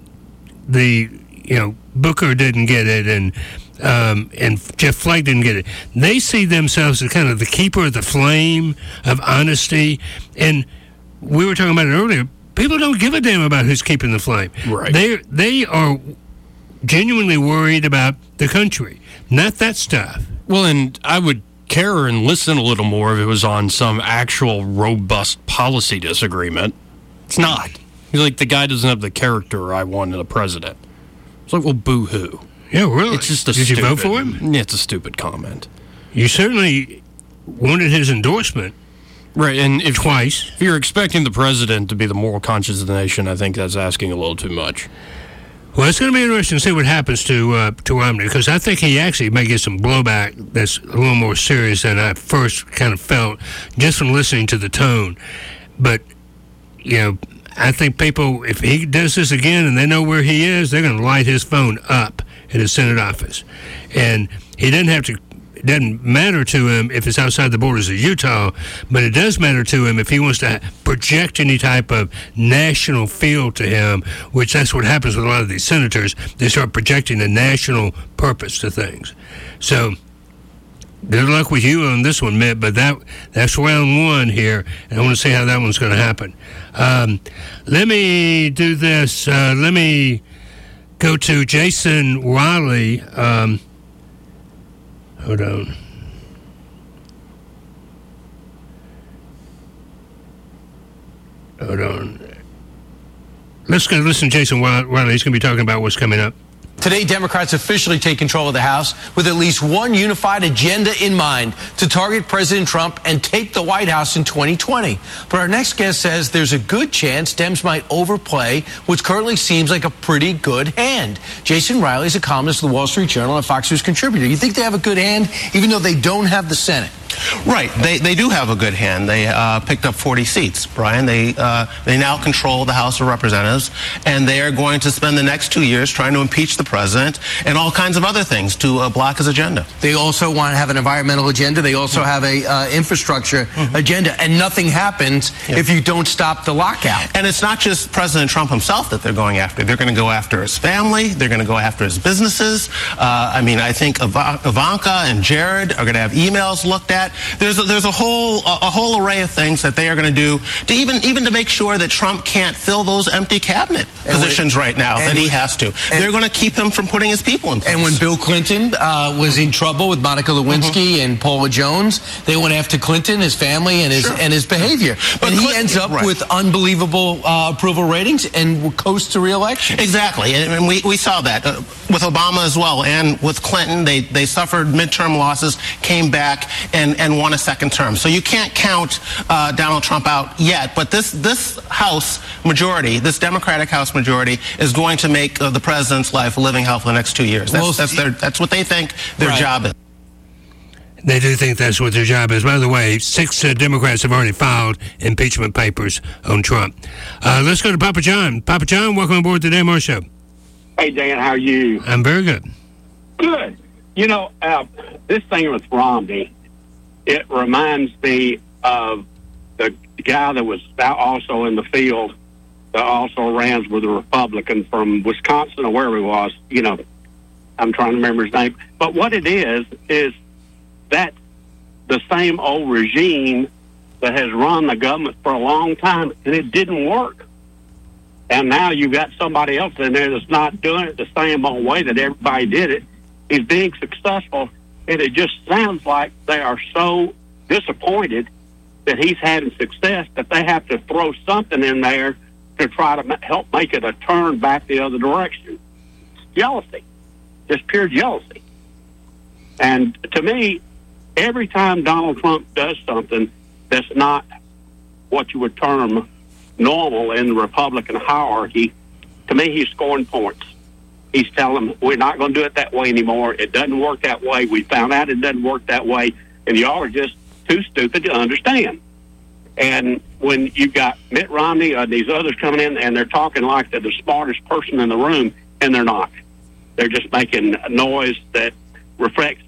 Booker didn't get it and Jeff Flake didn't get it, they see themselves as kind of the keeper of the flame of honesty. And we were talking about it earlier. People don't give a damn about who's keeping the flame. Right. They are genuinely worried about the country, not that stuff. Well, and I would care and listen a little more if it was on some actual robust policy disagreement. It's not. He's like, the guy doesn't have the character I want in a president. It's like, well, boo-hoo. Yeah, really? It's just Did you vote for him? Yeah, it's a stupid comment. You certainly wanted his endorsement. Right, and if twice. If you're expecting the president to be the moral conscience of the nation, I think that's asking a little too much. Well, it's going to be interesting to see what happens to Romney, because I think he actually may get some blowback that's a little more serious than I first kind of felt just from listening to the tone. But, I think people, if he does this again and they know where he is, they're going to light his phone up in his Senate office. And he doesn't have to. It doesn't matter to him if it's outside the borders of Utah, but it does matter to him if he wants to project any type of national feel to him, which that's what happens with a lot of these senators. They start projecting a national purpose to things. So good luck with you on this one, Mitt, but that's round one here, and I want to see how that one's going to happen. Let me do this. Let me go to Jason Wiley. Hold on. Let's go listen to Jason Wiley. He's going to be talking about what's coming up. Today, Democrats officially take control of the House with at least one unified agenda in mind to target President Trump and take the White House in 2020. But our next guest says there's a good chance Dems might overplay what currently seems like a pretty good hand. Jason Riley is a columnist of the Wall Street Journal and Fox News contributor. You think they have a good hand, even though they don't have the Senate? Right. They do have a good hand. They picked up 40 seats, Brian. They now control the House of Representatives, and they are going to spend the next 2 years trying to impeach the president and all kinds of other things to block his agenda. They also want to have an environmental agenda. They also have a infrastructure agenda, and nothing happens if you don't stop the lockout. And it's not just President Trump himself that they're going after. They're going to go after his family. They're going to go after his businesses. I think Ivanka and Jared are going to have emails looked at. There's a whole array of things that they are going to do to even to make sure that Trump can't fill those empty cabinet positions right now that he has to. They're going to keep him from putting his people in place. And when Bill Clinton was in trouble with Monica Lewinsky and Paula Jones, they went after Clinton, his family, and his behavior. But he ends up with unbelievable approval ratings and coasts to re-election. Exactly, and we saw that with Obama as well, and with Clinton. They suffered midterm losses, came back, and won a second term. So you can't count Donald Trump out yet, but this House majority, this Democratic House majority, is going to make the president's life a living hell for the next 2 years. That's what they think their job is. They do think that's what their job is. By the way, 6 Democrats have already filed impeachment papers on Trump. Let's go to Papa John. Papa John, welcome aboard the Dan Moore Show. Hey, Dan, how are you? I'm very good. Good. You know, this thing with Romney, it reminds me of the guy that was also in the field that also ran with a Republican from Wisconsin or wherever he was. You know, I'm trying to remember his name. But what it is that the same old regime that has run the government for a long time, and it didn't work. And now you've got somebody else in there that's not doing it the same old way that everybody did it. He's being successful, and it just sounds like they are so disappointed that he's having success that they have to throw something in there to try to help make it a turn back the other direction. Jealousy, just pure jealousy. And to me, every time Donald Trump does something that's not what you would term normal in the Republican hierarchy, to me, he's scoring points. He's telling them, we're not going to do it that way anymore. It doesn't work that way. We found out it doesn't work that way, and y'all are just too stupid to understand. And when you've got Mitt Romney or these others coming in, and they're talking like they're the smartest person in the room, and they're not. They're just making noise that reflects.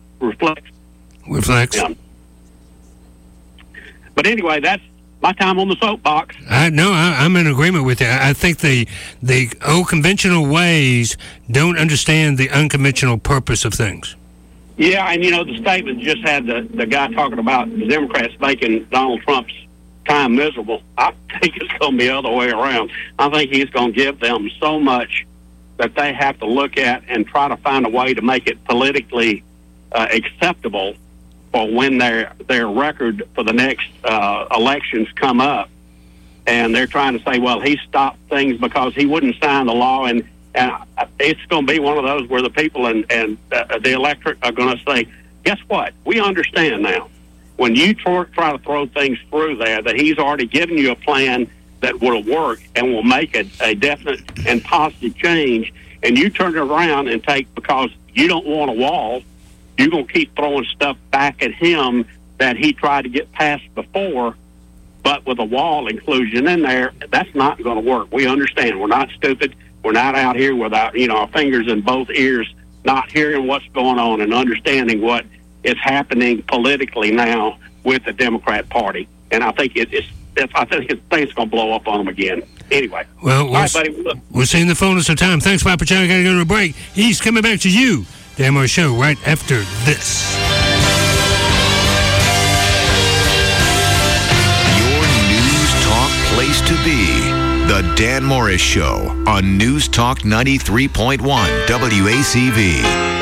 But anyway, that's my time on the soapbox. I'm in agreement with you. I think the old conventional ways don't understand the unconventional purpose of things. Yeah, and you know, the statement just had the guy talking about the Democrats making Donald Trump's time miserable. I think it's going to be the other way around. I think he's going to give them so much that they have to look at and try to find a way to make it politically acceptable for when their record for the next elections come up. And they're trying to say, well, he stopped things because he wouldn't sign the law, and it's going to be one of those where the people and the electorate are going to say, guess what? We understand now. When you try to throw things through there, that he's already given you a plan that will work and will make a definite and positive change, and you turn it around and take, because you don't want a wall, you're going to keep throwing stuff back at him that he tried to get past before, but with a wall inclusion in there, that's not going to work. We understand. We're not stupid. We're not out here without, our fingers in both ears, not hearing what's going on and understanding what is happening politically now with the Democrat Party. And I think things going to blow up on them again. Anyway. Well, all right, buddy. We're seeing the fullness of time. Thanks, Papa John. I got to go to a break. He's coming back to you. Dan Moore Show right after this. Your News Talk place to be. The Dan Morris Show on News Talk 93.1 WACV.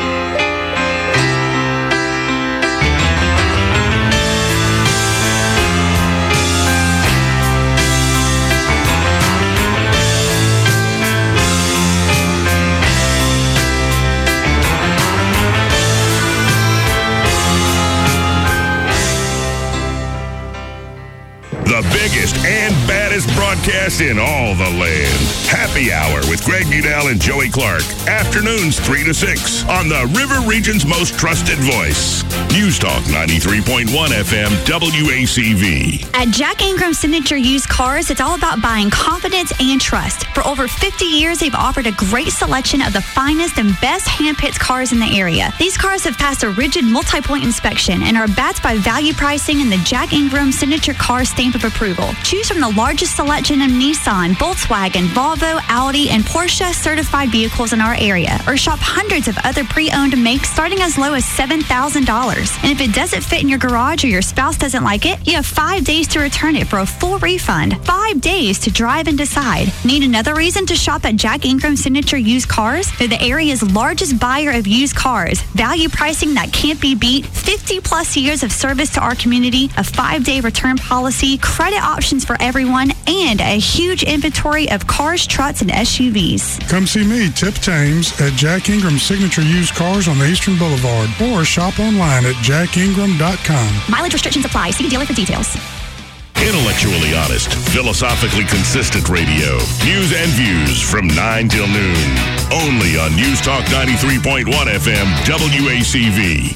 The biggest and baddest broadcast in all the land. Happy Hour with Greg Budell and Joey Clark. Afternoons 3 to 6 on the River Region's most trusted voice. News Talk 93.1 FM WACV. At Jack Ingram Signature Used Cars, it's all about buying confidence and trust. For over 50 years, they've offered a great selection of the finest and best hand-picked cars in the area. These cars have passed a rigid multi-point inspection and are backed by value pricing and the Jack Ingram Signature Car stamp of approval. Choose from the largest selection of Nissan, Volkswagen, Volvo, Audi, and Porsche certified vehicles in our area, or shop hundreds of other pre-owned makes starting as low as $7,000. And if it doesn't fit in your garage or your spouse doesn't like it, you have 5 days to return it for a full refund. 5 days to drive and decide. Need another reason to shop at Jack Ingram Signature Used Cars? They're the area's largest buyer of used cars. Value pricing that can't be beat, 50 plus years of service to our community, a 5-day return policy, credit options for everyone, and a huge inventory of cars, trucks, and SUVs. Come see me, Tip Thames, at Jack Ingram Signature Used Cars on the Eastern Boulevard, or shop online at jackingram.com. Mileage restrictions apply. See dealer for details. Intellectually honest, philosophically consistent radio. News and views from 9 till noon. Only on News Talk 93.1 FM WACV.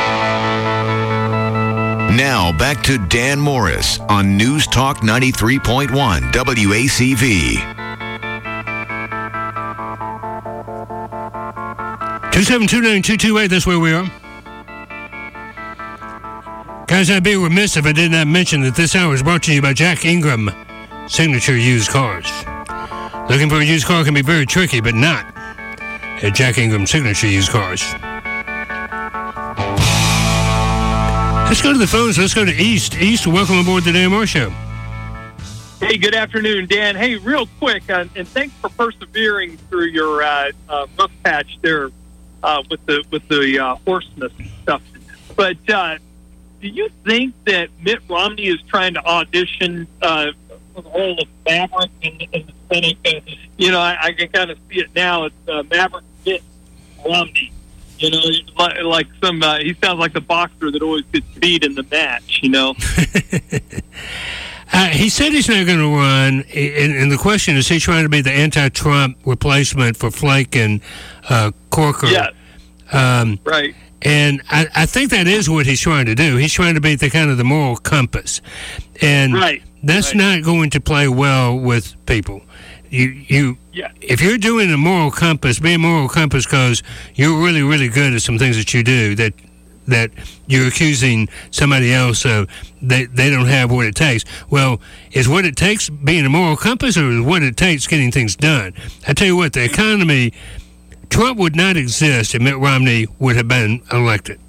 Now back to Dan Morris on News Talk 93.1 WACV. 2729228, that's where we are. Guys, I'd be remiss if I did not mention that this hour is brought to you by Jack Ingram Signature Used Cars. Looking for a used car can be very tricky, but not at Jack Ingram Signature Used Cars. Let's go to the phones. Let's go to East. East, welcome aboard the Dan Morris Show. Hey, good afternoon, Dan. Hey, real quick, and thanks for persevering through your rough patch there with the hoarseness and stuff. But do you think that Mitt Romney is trying to audition for the role of Maverick in the Senate? I can kind of see it now. It's Maverick Mitt Romney. Like some, he sounds like the boxer that always gets beat in the match, He said he's not going to run, and the question is, he trying to be the anti-Trump replacement for Flake and Corker? Yes. Right. And I think that is what he's trying to do. He's trying to be the kind of the moral compass. And that's not going to play well with people. If you're doing a moral compass, be a moral compass because you're really, really good at some things that you do that you're accusing somebody else of, they don't have what it takes. Well, is what it takes being a moral compass, or is what it takes getting things done? I tell you what, the economy, Trump would not exist if Mitt Romney would have been elected.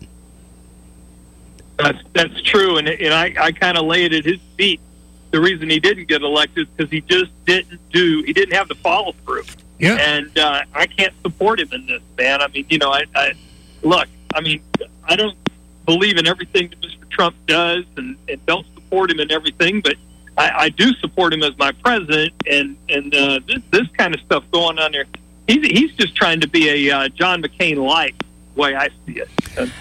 That's true, and I kind of lay it at his feet. The reason he didn't get elected is because he just didn't have the follow through. Yeah. And I can't support him in this, man. I mean, I don't believe in everything that Mr. Trump does and don't support him in everything, but I do support him as my president, and this kind of stuff going on there. He's just trying to be a John McCain light, the way I see it. And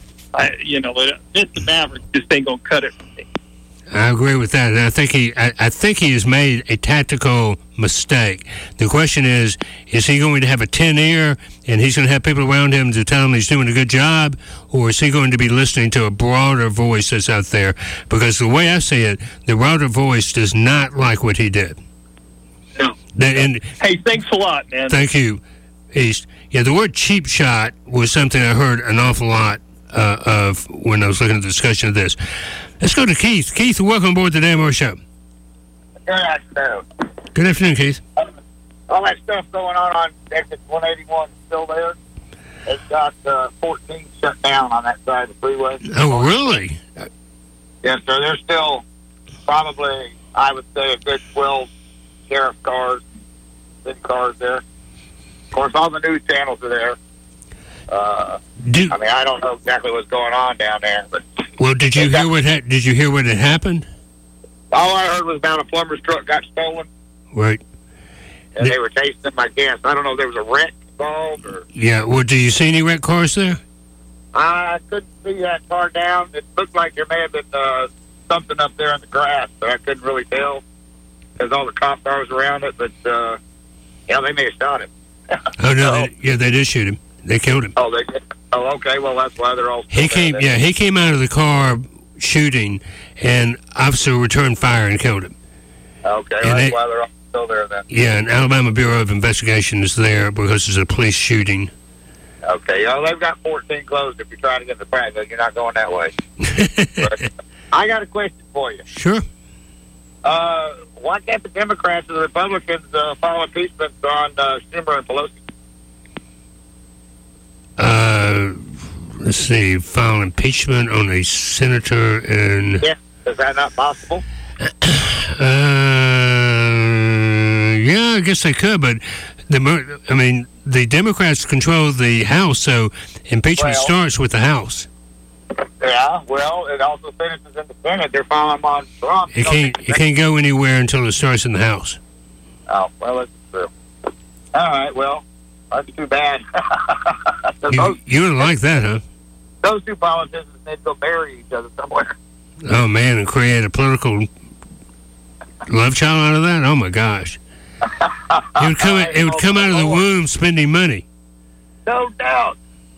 Mr. Maverick just ain't gonna cut it for me. I agree with that, and I think he has made a tactical mistake. The question is he going to have a 10 ear, and he's going to have people around him to tell him he's doing a good job, or is he going to be listening to a broader voice that's out there? Because the way I see it, the broader voice does not like what he did. No. Hey, thanks a lot, man. Thank you, East. Yeah, the word cheap shot was something I heard an awful lot of when I was looking at the discussion of this. Let's go to Keith. Keith, welcome aboard the Dan Morris Show. Good afternoon. Good afternoon, Keith. All that stuff going on exit 181 is still there. It's got 14 shut down on that side of the freeway. Oh, really? Yes, sir. There's still probably, I would say, a good 12 sheriff cars, city cars there. Of course, all the news channels are there. I don't know exactly what's going on down there, but well, did you hear what had happened? All I heard was about a plumber's truck got stolen. Right. And they were chasing them, I guess. I don't know if there was a wreck involved or. Yeah. Well, do you see any wrecked cars there? I couldn't see that car down. It looked like there may have been something up there in the grass, but I couldn't really tell because all the cop cars around it. But they may have shot him. Oh no! They did shoot him. They killed him. Oh, they did. Oh, okay. Well, that's why they're all. He came. Yeah, he came out of the car shooting, and officer returned fire and killed him. Okay, well, that's why they're all still there then. Yeah, and Alabama Bureau of Investigation is there because it's a police shooting. Okay, they've got 14 closed if you're trying to get the prank. You're not going that way. But I got a question for you. Sure. Why can't the Democrats and the Republicans file impeachment on Schumer and Pelosi? Let's see, file impeachment on a senator and... Yeah, is that not possible? Yeah, I guess they could, but the Democrats control the House, so impeachment starts with the House. Yeah, well, it also finishes in the Senate. They're filing on Trump. It can't go anywhere until it starts in the House. Oh, well, that's true. All right, well, that's too bad. You would like that, huh? Those two politicians need to go marry each other somewhere. Oh, man, and create a political love child out of that? Oh, my gosh. It would come out of the womb spending money. No doubt.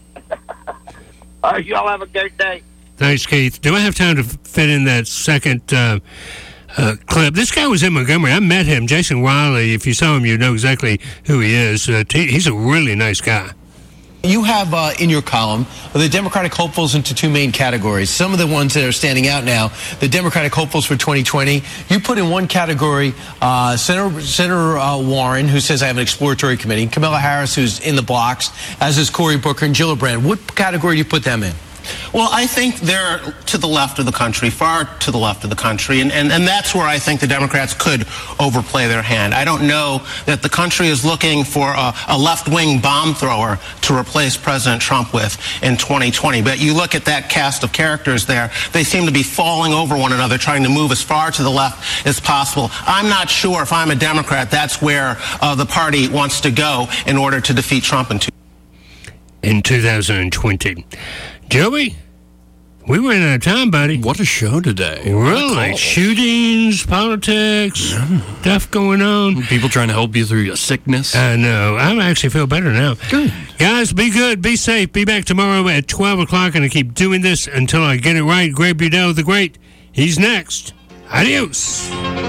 All right, y'all have a great day. Thanks, Keith. Do I have time to fit in that second clip? This guy was in Montgomery. I met him, Jason Wiley. If you saw him, you know exactly who he is. He's a really nice guy. You have in your column the Democratic hopefuls into two main categories. Some of the ones that are standing out now, the Democratic hopefuls for 2020. You put in one category Senator Warren, who says I have an exploratory committee, Kamala Harris, who's in the blocks, as is Cory Booker and Gillibrand. What category do you put them in? Well, I think they're to the left of the country, far to the left of the country, and that's where I think the Democrats could overplay their hand. I don't know that the country is looking for a left-wing bomb thrower to replace President Trump with in 2020. But you look at that cast of characters there, they seem to be falling over one another, trying to move as far to the left as possible. I'm not sure if I'm a Democrat that's where the party wants to go in order to defeat Trump in 2020. Joey, we ran out of time, buddy. What a show today. Really? Shootings, politics, stuff going on. People trying to help you through your sickness. I know. I actually feel better now. Good. Guys, be good. Be safe. Be back tomorrow at 12 o'clock, and I keep doing this until I get it right. Greg Budell the Great. He's next. Adios.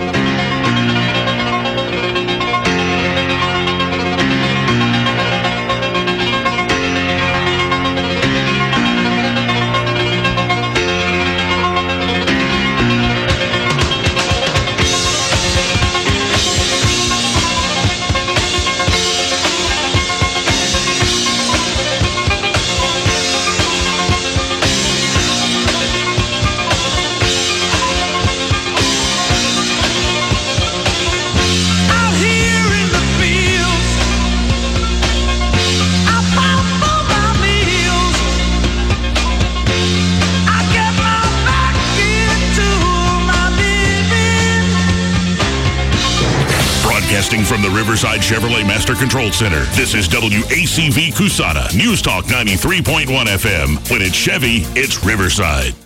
From the Riverside Chevrolet Master Control Center, this is WACV Cusana, News Talk 93.1 FM. When it's Chevy, it's Riverside.